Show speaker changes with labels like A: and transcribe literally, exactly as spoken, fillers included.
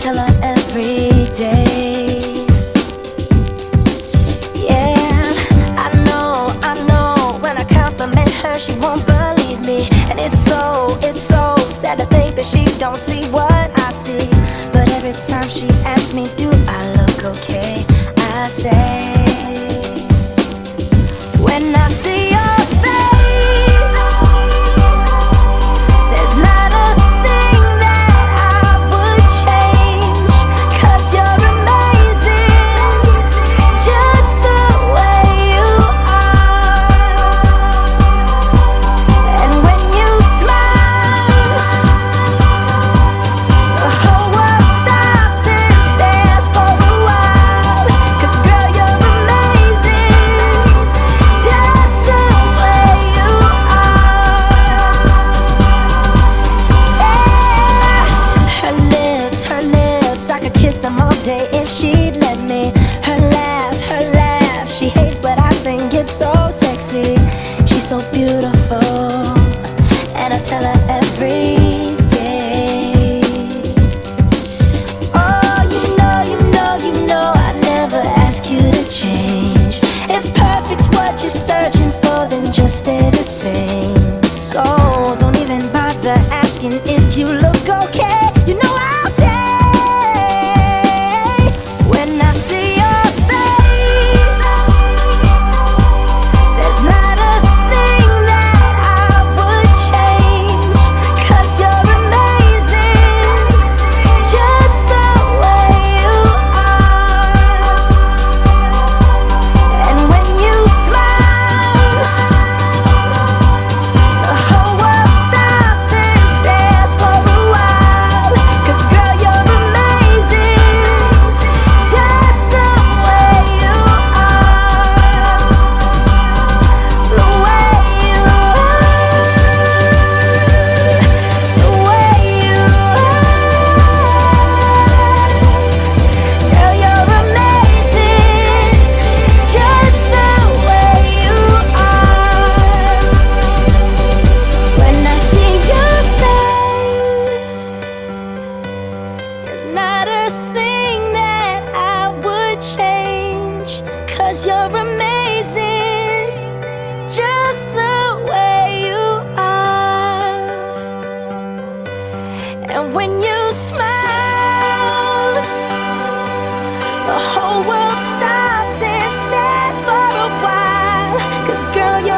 A: tell her every day. Yeah, I know, I know, when I compliment her she won't believe me. And it's so, it's so sad to think that she don't see what I see. But every time she asks me, do I look okay, I say, when I see your face, there's not a thing that I would change, 'cause you're amazing, just the way you are. And when you smile, the whole world stops and stares for a while, 'cause girl, you're amazing, just the way you are. Yeah. Her lips, her lips, I could kiss them all day if she'd let me. Her laugh, her laugh, she hates but I think it's so sexy. She's so beautiful, and I tell her every day. Oh, you know, you know, you know I'd never ask you to change. If perfect's what you're searching for, then just stay the same. So don't even bother asking if you look okay. You know I'll say, when I see your face, there's not a thing that I would change, 'cause you're amazing, just the way you are. And when you smile, the whole world stops and stares for a while, 'cause girl, you're amazing, just the way you are. The way you are, the way you are. Girl, you're amazing, just the way you are. When I see your face, there's not a thing that I would change, 'cause you're amazing, just the way you are. And when you smile, the whole world stops and stares for a while, 'cause girl, you're